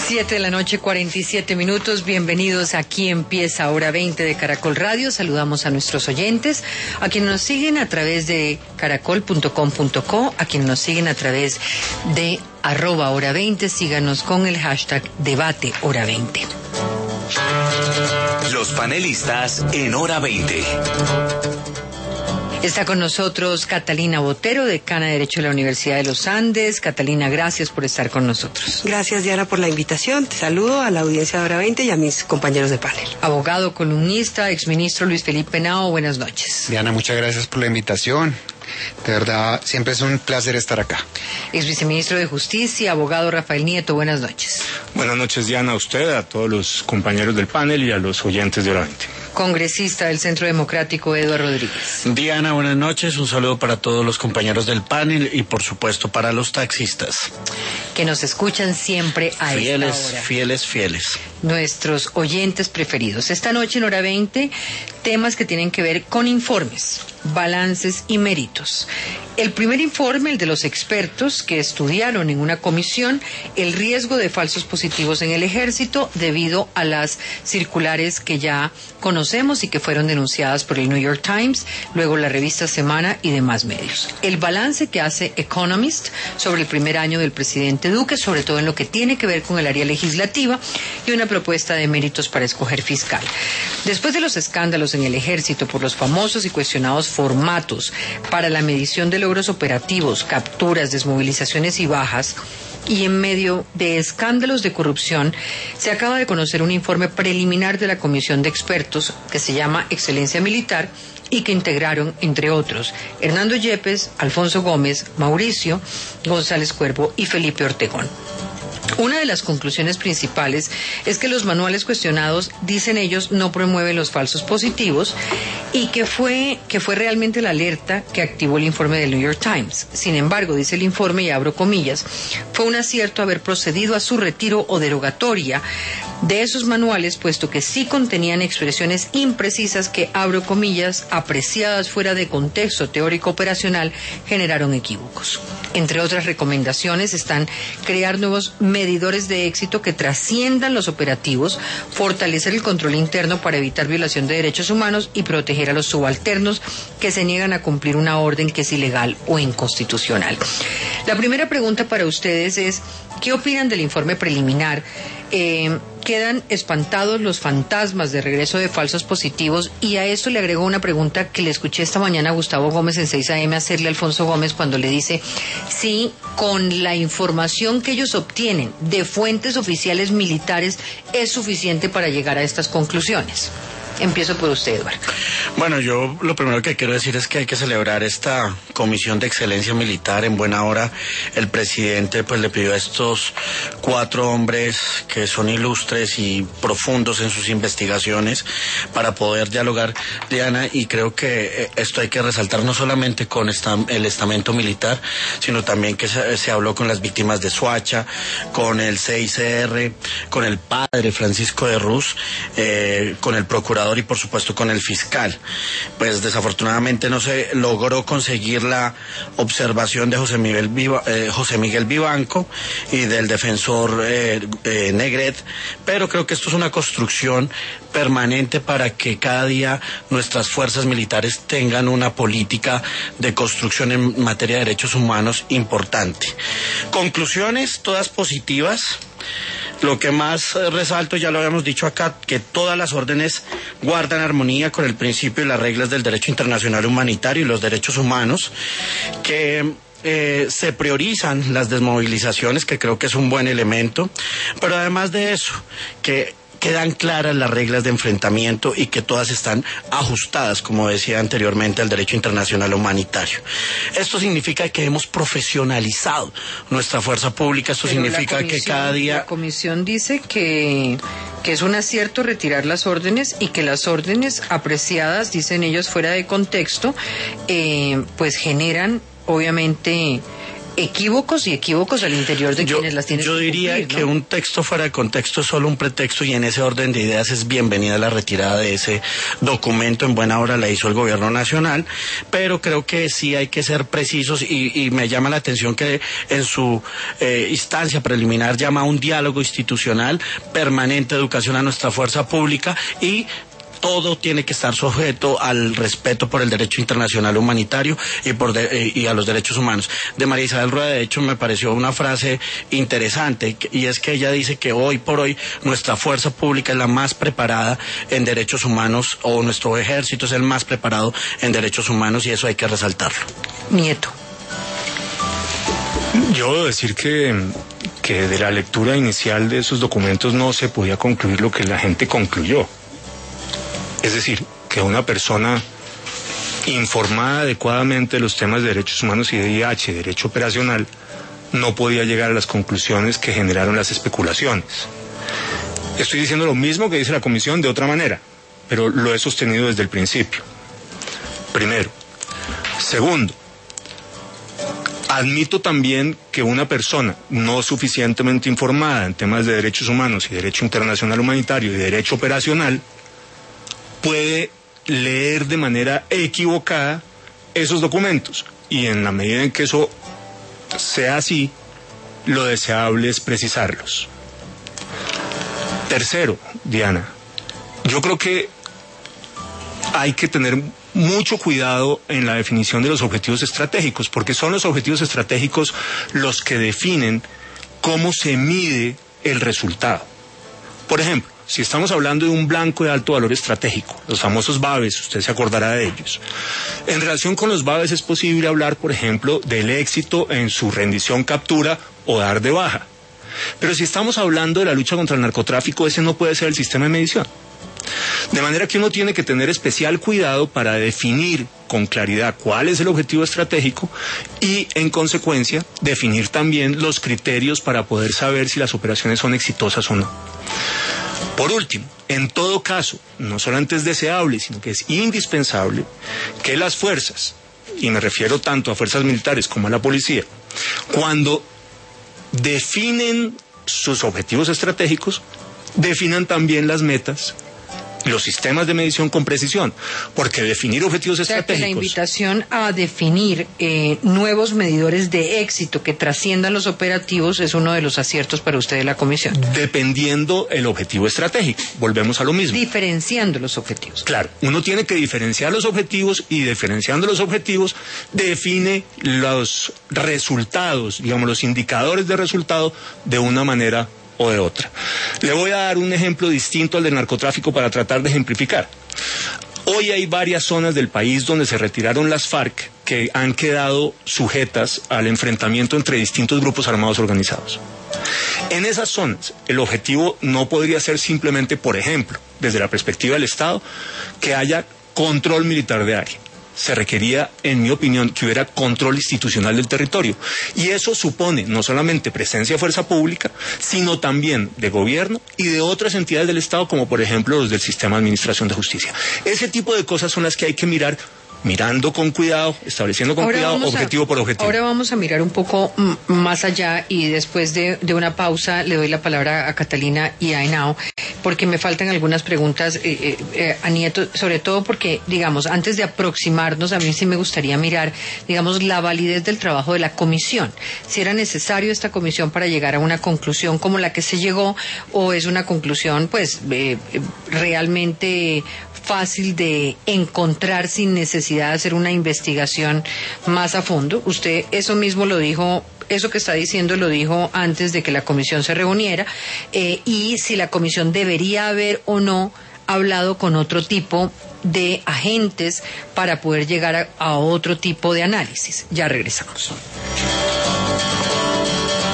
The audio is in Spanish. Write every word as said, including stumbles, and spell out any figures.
Siete de la noche, cuarenta y siete minutos. Bienvenidos. Aquí empieza Hora veinte de Caracol Radio. Saludamos a nuestros oyentes, a quienes nos siguen a través de caracol punto com punto co, a quienes nos siguen a través de arroba hora veinte. Síganos con el hashtag debate hora veinte. Los panelistas en Hora veinte. Está con nosotros Catalina Botero, decana de Derecho de la Universidad de los Andes. Catalina, gracias por estar con nosotros. Gracias, Diana, por la invitación. Te saludo a la audiencia de Hora veinte y a mis compañeros de panel. Abogado, columnista, exministro Luis Felipe Henao, buenas noches. Diana, muchas gracias por la invitación. De verdad, siempre es un placer estar acá. Ex viceministro de Justicia, abogado Rafael Nieto, buenas noches. Buenas noches, Diana, a usted, a todos los compañeros del panel y a los oyentes de Hora veinte. Congresista del Centro Democrático, Eduardo Rodríguez. Diana, buenas noches. Un saludo para todos los compañeros del panel y, por supuesto, para los taxistas. Que nos escuchan siempre a fieles, esta hora. Fieles, fieles. Nuestros oyentes preferidos. Esta noche en Hora veinte, temas que tienen que ver con informes, balances y méritos. El primer informe, el de los expertos que estudiaron en una comisión el riesgo de falsos positivos en el ejército debido a las circulares que ya conocemos y que fueron denunciadas por el New York Times, luego la revista Semana y demás medios. El balance que hace Economist sobre el primer año del presidente Duque, sobre todo en lo que tiene que ver con el área legislativa, y una propuesta de méritos para escoger fiscal. Después de los escándalos en el ejército por los famosos y cuestionados formatos para la medición de logros operativos, capturas, desmovilizaciones y bajas, y en medio de escándalos de corrupción, se acaba de conocer un informe preliminar de la Comisión de Expertos que se llama Excelencia Militar y que integraron, entre otros, Hernando Yepes, Alfonso Gómez, Mauricio González Cuervo y Felipe Ortegón. Una de las conclusiones principales es que los manuales cuestionados, dicen ellos, no promueven los falsos positivos y que fue, que fue realmente la alerta que activó el informe del New York Times. Sin embargo, dice el informe, y abro comillas, fue un acierto haber procedido a su retiro o derogatoria de esos manuales, puesto que sí contenían expresiones imprecisas que, abro comillas, apreciadas fuera de contexto teórico operacional, generaron equívocos. Entre otras recomendaciones están crear nuevos medidores de éxito que trasciendan los operativos, fortalecer el control interno para evitar violación de derechos humanos y proteger a los subalternos que se niegan a cumplir una orden que es ilegal o inconstitucional. La primera pregunta para ustedes es, ¿qué opinan del informe preliminar? Eh, quedan espantados los fantasmas de regreso de falsos positivos, y a esto le agrego una pregunta que le escuché esta mañana a Gustavo Gómez en seis a eme hacerle a Alfonso Gómez cuando le dice si con la información que ellos obtienen de fuentes oficiales militares es suficiente para llegar a estas conclusiones. Empiezo por usted, Eduardo. Bueno, yo lo primero que quiero decir es que hay que celebrar esta Comisión de Excelencia Militar. En buena hora el presidente pues le pidió a estos cuatro hombres que son ilustres y profundos en sus investigaciones para poder dialogar, Diana, y creo que esto hay que resaltar no solamente con esta, el estamento militar, sino también que se, se habló con las víctimas de Soacha, con el C I C R, con el padre Francisco de Ruz, eh, con el procurador y por supuesto con el fiscal. Pues desafortunadamente no se logró conseguir la observación de José Miguel, Viva, eh, José Miguel Vivanco y del defensor eh, eh, Negret, pero creo que esto es una construcción permanente para que cada día nuestras fuerzas militares tengan una política de construcción en materia de derechos humanos importante. Conclusiones todas positivas. Lo que más resalto, ya lo habíamos dicho acá, que todas las órdenes guardan armonía con el principio y las reglas del derecho internacional humanitario y los derechos humanos, que eh, se priorizan las desmovilizaciones, que creo que es un buen elemento, pero además de eso, que quedan claras las reglas de enfrentamiento y que todas están ajustadas, como decía anteriormente, al derecho internacional humanitario. Esto significa que hemos profesionalizado nuestra fuerza pública, esto Pero significa que cada día... La comisión dice que, que es un acierto retirar las órdenes y que las órdenes apreciadas, dicen ellos, fuera de contexto, eh, pues generan, obviamente... equívocos y equívocos al interior de yo, quienes las tienen yo que diría cumplir, ¿no? que un texto fuera de contexto es solo un pretexto, y en ese orden de ideas es bienvenida la retirada de ese documento. En buena hora la hizo el gobierno nacional, pero creo que sí hay que ser precisos, y, y me llama la atención que en su eh, instancia preliminar llama a un diálogo institucional permanente de educación a nuestra fuerza pública, y todo tiene que estar sujeto al respeto por el derecho internacional humanitario y por de, eh, y a los derechos humanos. De María Isabel Rueda, de hecho, me pareció una frase interesante, y es que ella dice que hoy por hoy nuestra fuerza pública es la más preparada en derechos humanos, o nuestro ejército es el más preparado en derechos humanos, y eso hay que resaltarlo. Nieto. Yo debo decir que, que de la lectura inicial de esos documentos no se podía concluir lo que la gente concluyó. Es decir, que una persona informada adecuadamente de los temas de derechos humanos y de I H, derecho operacional, no podía llegar a las conclusiones que generaron las especulaciones. Estoy diciendo lo mismo que dice la Comisión de otra manera, pero lo he sostenido desde el principio. Primero. Segundo, admito también que una persona no suficientemente informada en temas de derechos humanos y derecho internacional humanitario y derecho operacional puede leer de manera equivocada esos documentos, y en la medida en que eso sea así, lo deseable es precisarlos. Tercero, Diana, yo creo que hay que tener mucho cuidado en la definición de los objetivos estratégicos, porque son los objetivos estratégicos los que definen cómo se mide el resultado. Por ejemplo, si estamos hablando de un blanco de alto valor estratégico, los famosos B A B Es, usted se acordará de ellos. En relación con los B A B Es es posible hablar, por ejemplo, del éxito en su rendición, captura o dar de baja. Pero si estamos hablando de la lucha contra el narcotráfico, ese no puede ser el sistema de medición. De manera que uno tiene que tener especial cuidado para definir con claridad cuál es el objetivo estratégico y, en consecuencia, definir también los criterios para poder saber si las operaciones son exitosas o no. Por último, en todo caso, no solamente es deseable, sino que es indispensable que las fuerzas, y me refiero tanto a fuerzas militares como a la policía, cuando definen sus objetivos estratégicos, definan también las metas, los sistemas de medición con precisión, porque definir objetivos o sea, estratégicos... que la invitación a definir eh, nuevos medidores de éxito que trasciendan los operativos es uno de los aciertos para usted de la Comisión. Dependiendo el objetivo estratégico, volvemos a lo mismo. Diferenciando los objetivos. Claro, uno tiene que diferenciar los objetivos, y diferenciando los objetivos define los resultados, digamos, los indicadores de resultado de una manera o de otra. Le voy a dar un ejemplo distinto al del narcotráfico para tratar de ejemplificar. Hoy hay varias zonas del país donde se retiraron las FARC que han quedado sujetas al enfrentamiento entre distintos grupos armados organizados. En esas zonas, el objetivo no podría ser simplemente, por ejemplo, desde la perspectiva del Estado, que haya control militar de área. Se requería, en mi opinión, que hubiera control institucional del territorio. Y eso supone no solamente presencia de fuerza pública, sino también de gobierno y de otras entidades del Estado, como por ejemplo los del Sistema de Administración de Justicia. Ese tipo de cosas son las que hay que mirar, mirando con cuidado, estableciendo con Ahora cuidado, objetivo a, por objetivo. Ahora vamos a mirar un poco m- más allá, y después de, de una pausa le doy la palabra a Catalina y a Henao, porque me faltan algunas preguntas eh, eh, eh, a Nieto, sobre todo porque, digamos, antes de aproximarnos, a mí sí me gustaría mirar, digamos, la validez del trabajo de la comisión. Si era necesario esta comisión para llegar a una conclusión como la que se llegó, o es una conclusión, pues, eh, realmente fácil de encontrar sin necesidad de hacer una investigación más a fondo. Usted eso mismo lo dijo, eso que está diciendo lo dijo antes de que la comisión se reuniera, eh, y si la comisión debería haber o no hablado con otro tipo de agentes para poder llegar a, a otro tipo de análisis. Ya regresamos.